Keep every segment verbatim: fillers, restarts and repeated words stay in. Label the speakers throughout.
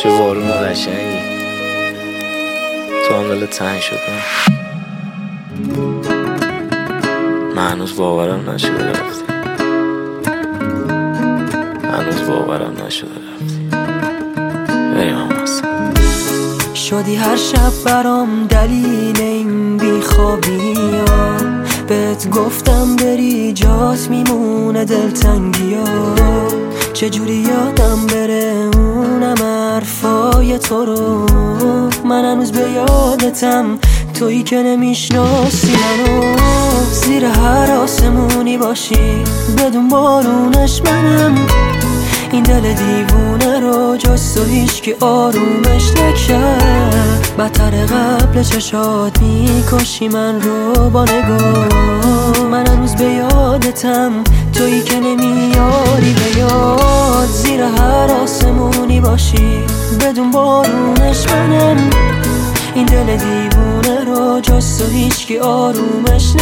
Speaker 1: چه بارون قشنگی، تو هم دلت تنگ شد. من هنوز باورم نشده رفتی، هنوز باورم نشده رفتی. بریم هم هستم.
Speaker 2: شدی هر شب برام دلیل این بیخوابی ها، بهت گفتم بری جات میمونه دلتنگی ها. چجوری یادم بره اونم حرفای تو رو، من هنوز به یادتم، تویی که نمیشناسی منو. زیر هر آسمونی باشی بدون بارونش منم، این دل دیوونه رو جز تو هیچکی آرومش نکرد. بدتر قبل چشات میکشی من رو با نگاه، من هنوز به یادتم، تویی که نمیاری به یاد. زیر هر آسمونی باشی بدون بارونش منم، این دل دیوونه رو جز تو هیچکی آرومش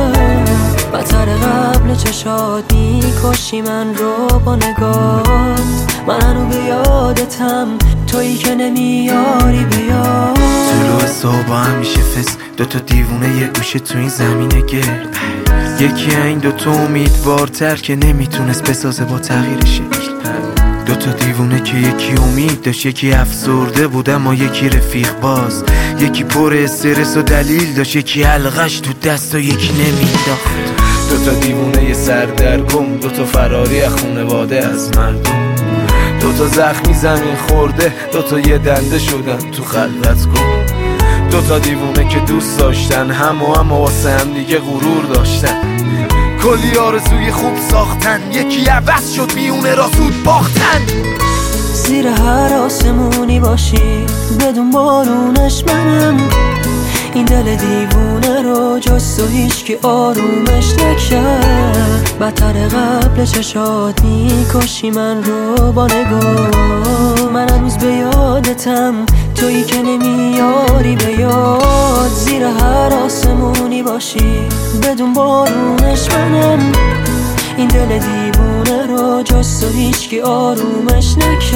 Speaker 2: نکرد. بدتر قبل چشات میکشی من رو با نگاه، من هنوز به یادتم، تویی که نمیاری به یاد.
Speaker 3: طلوع صبح همیشه فس، دوتا دیوونه یه گوشه تو این زمینه گرد. یکی این دوتا امیدوارتر که نمیتونست بسازه با تغییر شکل. دوتا دیوونه که یکی امید داشت، یکی افسرده بود اما یکی رفیق باز. یکی پر استرس و دلیل داشت، یکی حلقش تو دست و یکی نمیداخت. دوتا دیوونه سردرگم، دوتا فراری از خونواده از مردم. دوتا زخمی زمین خورده، دوتا یه دنده شدن تو خلوتگاه. دوتا دیوونه که دوست داشتن هم و هم واسه هم دیگه غرور داشتن. کلی آرزوی خوب ساختن، یکی عوض شد میونه را زود باختن.
Speaker 2: زیر هر آسمونی باشی بدون بارونش منم، این دل دیوونه رو جز تو هیچکی آرومش نکرد. بدتر قبل چشات میکشی من رو با نگاه، من هنوز به یادتم، تویی که نمیاری به یاد. زیر هر آسمونی باشی بدون بارونش منم، این دل دیوونه رو جز تو هیچکی آرومش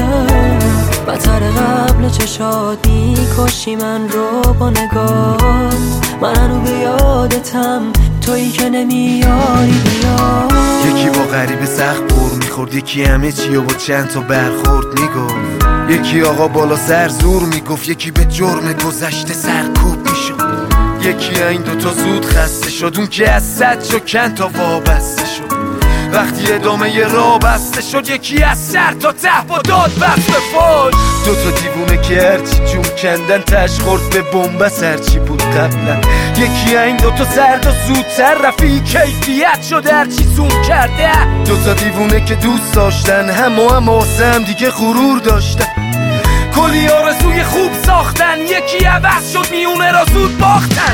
Speaker 2: نکرد. بدتر قبل چشات میکشی من رو با نگاه، من هنوز به یادتم، تویی که نمیاری بیاد.
Speaker 3: یکی با غریب سخت بور میخورد، یکی همه چی و با چند تا برخورد میگفت. یکی آقا بالا سر زور میگفت، یکی به جرم گذشته سرکوب میشد. یکی این دوتا زود خسته شد، اون که از صد شد چند تا وابسته شد. وقتی ادامه ی راه بسته شد، یکی از سر تا ته با داد بست به فاش. دوتا دیوونه که هرچی جون کندن تش خورد به بنبست هرچی بود قبلا. یکی این دوتا سرد و زودتر رفی کیفیت شد هرچی زوم کرده. دوتا دیوونه که دوست داشتن هم و هم واسه هم دیگه غرور داشتن. کلی آرزوی خوب ساختن، یکی عوض شد میونه را زود باختن.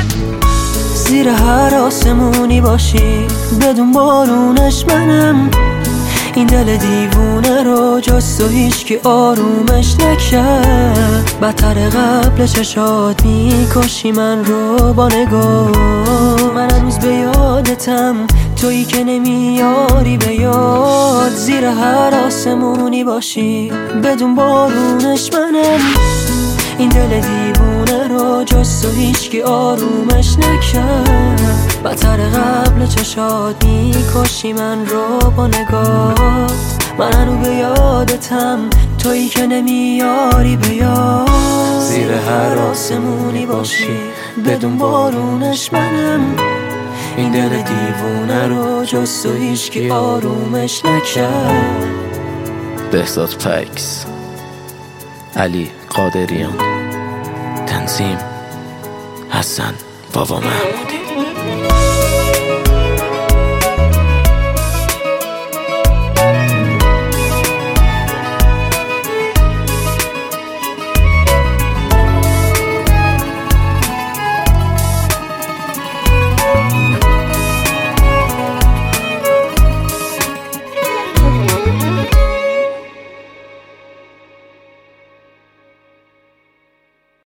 Speaker 2: زیر هر آسمونی باشی بدون بارونش منم، این دل دیوونه رو جز تو هیچکی آرومش نکرد. بدتر قبل چشات میکشی من رو با نگاه، من هنوز به یادتم، تویی که نمیاری به یاد. زیر هر آسمونی باشی بدون بارونش منم، این دل دیوونه رو جز تو هیچکی آرومش نکرد. بدتر قبل چشات میکشی من رو با نگاه، من هنوز به یادتم، تویی که نمیاری به یاد. زیر هر آسمونی باشی بدون بارونش منم، این دل دیوونه رو جز تو هیچکی آرومش نکرد.
Speaker 1: بهزاد پکس، علی قادریان، تنظیم حسن بابا محمودی.